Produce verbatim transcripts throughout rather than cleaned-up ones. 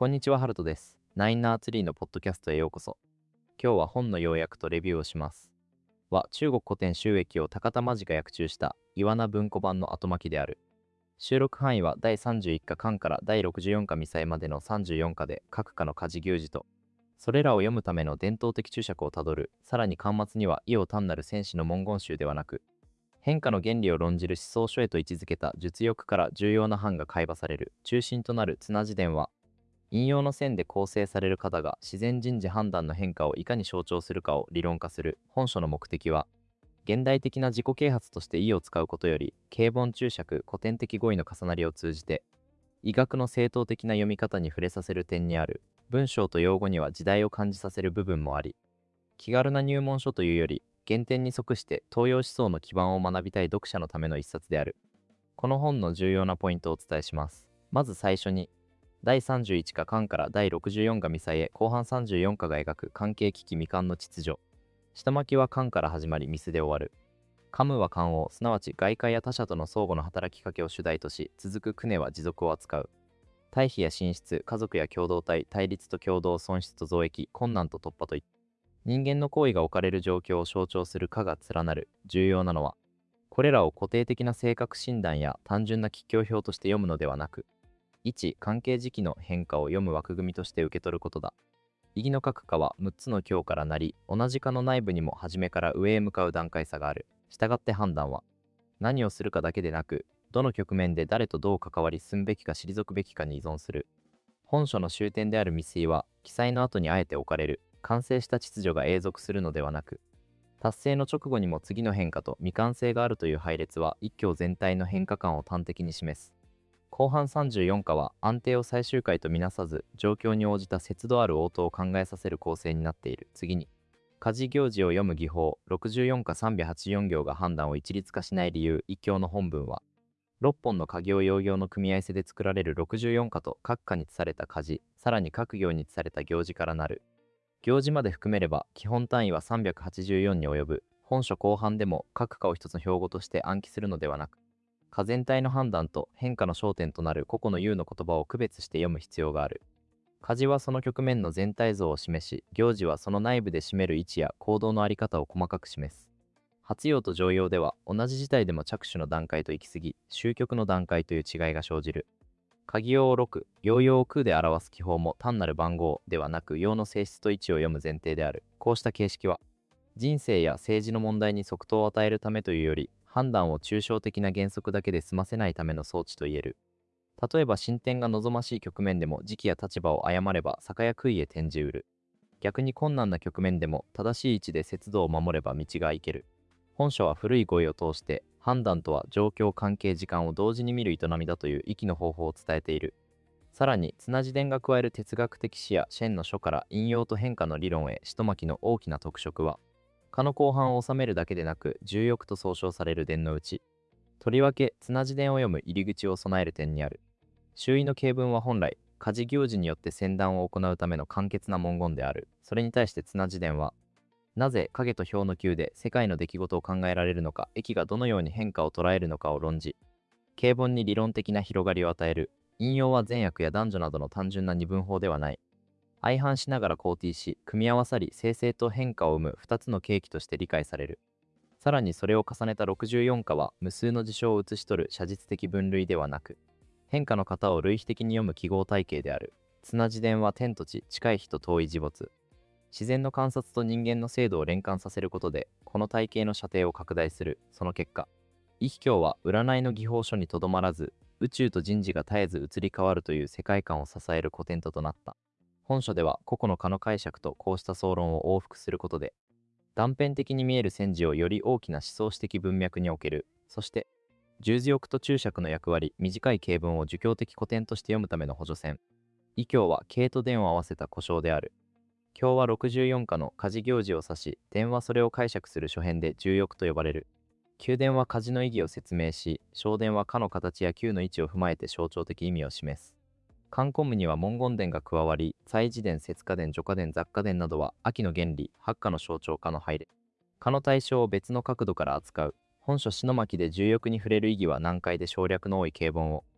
こんにちは、ハルトです。ナインナーツリーのポッドキャストへようこそ。今日は本の要約とレビューをします。は、中国古典収益を高田間地が訳中した岩名文庫版の後巻きである。収録範囲はだいさんじゅういっか巻からだいろくじゅうよん課ミサエまでのさんじゅうよん課で各課の家事行事と、それらを読むための伝統的注釈をたどる。さらに巻末には意を単なる戦士の文言集ではなく、変化の原理を論じる思想書へと位置づけた実欲から重要な版が解剖される。中心となる綱辞典は、引用の線で構成される型が自然人事判断の変化をいかに象徴するかを理論化する。本書の目的は、現代的な自己啓発として意を使うことより、啓本注釈古典的語彙の重なりを通じて、医学の正統的な読み方に触れさせる点にある。文章と用語には時代を感じさせる部分もあり、気軽な入門書というより、原点に即して東洋思想の基盤を学びたい読者のための一冊である。この本の重要なポイントをお伝えします。まず最初に、だいさんじゅういち課巻からだいろくじゅうよん課ミサエ、後半さんじゅうよん課が描く関係危機未完の秩序。下巻きは巻から始まりミスで終わる。カムは巻を、すなわち外界や他者との相互の働きかけを主題とし、続くクネは持続を扱う。対比や進出、家族や共同体、対立と共同、損失と増益、困難と突破といった。人間の行為が置かれる状況を象徴する課が連なる。重要なのは、これらを固定的な性格診断や単純な吉凶表として読むのではなく、いち関係時期の変化を読む枠組みとして受け取ることだ。意義の各課はむっつの教からなり、同じ課の内部にも初めから上へ向かう段階差がある。したがって判断は、何をするかだけでなく、どの局面で誰とどう関わり進むべきか退くべきかに依存する。本書の終点である未遂は、記載の後にあえて置かれる。完成した秩序が永続するのではなく、達成の直後にも次の変化と未完成があるという配列は、一教全体の変化感を端的に示す。後半さんじゅうよん課は安定を最終回とみなさず、状況に応じた節度ある応答を考えさせる構成になっている。次に、家事行事を読む技法、ろくじゅうよん課さんびゃくはちじゅうよん行が判断を一律化しない理由。一教の本文は、ろっぽんの家行用行の組み合わせで作られるろくじゅうよん課と各課に付された家事、さらに各行に付された行事からなる。行事まで含めれば、基本単位はさんびゃくはちじゅうよんに及ぶ。本書後半でも各課を一つの標語として暗記するのではなく、課全体の判断と変化の焦点となる個々の言うの言葉を区別して読む必要がある。家事はその局面の全体像を示し、行事はその内部で占める位置や行動のあり方を細かく示す。発用と常用では、同じ事態でも着手の段階と行き過ぎ、終局の段階という違いが生じる。鍵用をろく、用用を空で表す記法も単なる番号ではなく、用の性質と位置を読む前提である。こうした形式は、人生や政治の問題に即答を与えるためというより、判断を抽象的な原則だけで済ませないための装置といえる。例えば進展が望ましい局面でも時期や立場を誤れば坂や杭へ転じうる。逆に困難な局面でも正しい位置で節度を守れば道が行ける。本書は古い語彙を通して判断とは状況関係時間を同時に見る営みだという域の方法を伝えている。さらに綱辞典が加える哲学的視野シェンの書から引用と変化の理論へ一巻きの大きな特色は、課の後半を収めるだけでなく重欲と総称される伝のうち、とりわけ綱辞典を読む入り口を備える点にある。周囲の啓文は本来家事行事によって宣談を行うための簡潔な文言である。それに対して綱辞典は、なぜ影と表の球で世界の出来事を考えられるのか、駅がどのように変化を捉えるのかを論じ、啓文に理論的な広がりを与える。引用は善悪や男女などの単純な二分法ではない。相反しながら交替し、組み合わさり生成と変化を生む二つの契機として理解される。さらにそれを重ねたろくじゅうよん課は無数の事象を写し取る写実的分類ではなく、変化の型を類比的に読む記号体系である。綱辞典は天と地、近い人遠い事物、自然の観察と人間の制度を連関させることで、この体系の射程を拡大する。その結果、一教は占いの技法書にとどまらず、宇宙と人事が絶えず移り変わるという世界観を支える古典ととなった。本書では個々の科の解釈とこうした総論を往復することで、断片的に見える戦時をより大きな思想史的文脈における。そして、十字欲と注釈の役割、短い経文を儒教的古典として読むための補助線。異教は経と伝を合わせた呼称である。経はろくじゅうよん課の家事行事を指し、伝はそれを解釈する書編で重欲と呼ばれる。宮伝は家事の意義を説明し、小伝は家の形や宮の位置を踏まえて象徴的意味を示す。漢古文には文言伝が加わり、祭事伝、節家伝、序家伝、雑家伝などは秋の原理、八家の象徴家の配列。家の対象を別の角度から扱う。本書篠巻で重欲に触れる意義は難解で省略の多い啓文を、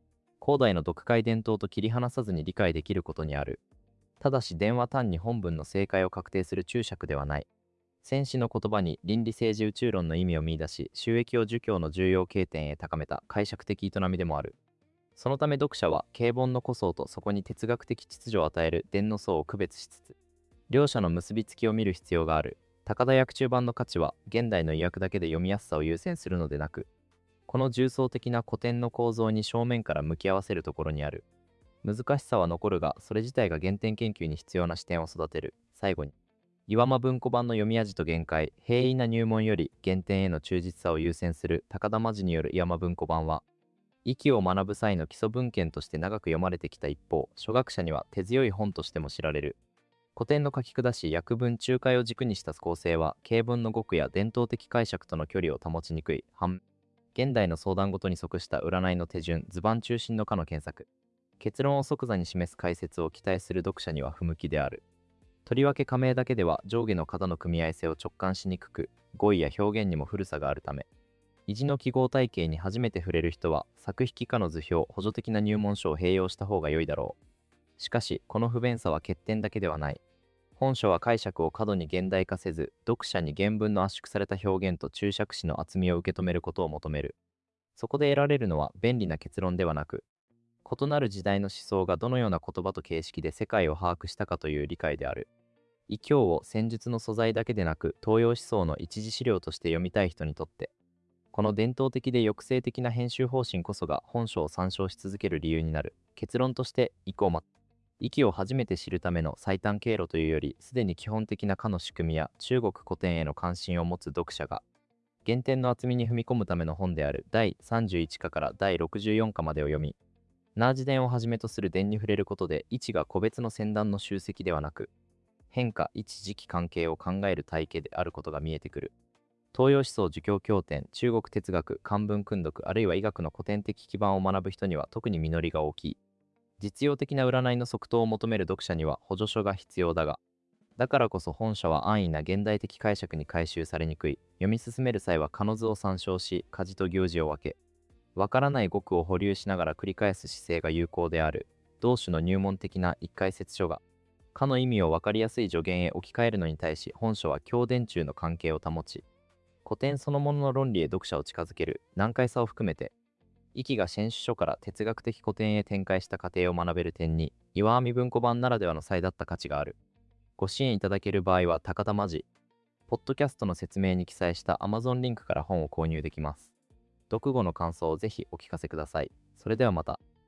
広大の読解伝統と切り離さずに理解できることにある。ただし伝は単に本文の正解を確定する注釈ではない。先史の言葉に倫理政治宇宙論の意味を見出し、収益を儒教の重要経典へ高めた解釈的営みでもある。そのため読者は啓本の古層とそこに哲学的秩序を与える伝の層を区別しつつ、両者の結びつきを見る必要がある。高田訳中版の価値は現代の意訳だけで読みやすさを優先するのでなく、この重層的な古典の構造に正面から向き合わせるところにある。難しさは残るが、それ自体が原点研究に必要な視点を育てる。最後に、岩間文庫版の読み味と限界、平易な入門より原点への忠実さを優先する高田真治による岩間文庫版は、息を学ぶ際の基礎文献として長く読まれてきた一方、初学者には手強い本としても知られる。古典の書き下し、訳文仲介を軸にした構成は、啓文の語句や伝統的解釈との距離を保ちにくい。反現代の相談ごとに即した占いの手順、図版中心の科の検索。結論を即座に示す解説を期待する読者には不向きである。とりわけ仮名だけでは上下の型の組み合わせを直感しにくく、語彙や表現にも古さがあるため、意地の記号体系に初めて触れる人は、作引科の図表、補助的な入門書を併用した方が良いだろう。しかし、この不便さは欠点だけではない。本書は解釈を過度に現代化せず、読者に原文の圧縮された表現と注釈詞の厚みを受け止めることを求める。そこで得られるのは便利な結論ではなく、異なる時代の思想がどのような言葉と形式で世界を把握したかという理解である。異教を戦術の素材だけでなく、東洋思想の一次資料として読みたい人にとって、この伝統的で抑制的な編集方針こそが本書を参照し続ける理由になる。結論として、以降ま、息を初めて知るための最短経路というより、すでに基本的な科の仕組みや中国古典への関心を持つ読者が、原点の厚みに踏み込むための本であるだいさんじゅういち課からだいろくじゅうよん課までを読み、ナージ伝をはじめとする伝に触れることで、一が個別の先段の集積ではなく、変化一時期関係を考える体系であることが見えてくる。東洋思想儒教経典、中国哲学、漢文訓読、あるいは医学の古典的基盤を学ぶ人には特に実りが大きい。実用的な占いの即答を求める読者には補助書が必要だが、だからこそ本書は安易な現代的解釈に回収されにくい。読み進める際は可の図を参照し、家事と行事を分け、わからない語句を保留しながら繰り返す姿勢が有効である。同種の入門的な一解説書が、かの意味を分かりやすい助言へ置き換えるのに対し、本書は経典中の関係を保ち、古典そのものの論理へ読者を近づける難解さを含めて、息が先首書から哲学的古典へ展開した過程を学べる点に、岩網文庫版ならではの際立った価値がある。ご支援いただける場合は高田マジ、ポッドキャストの説明に記載した Amazon リンクから本を購入できます。読後の感想をぜひお聞かせください。それではまた。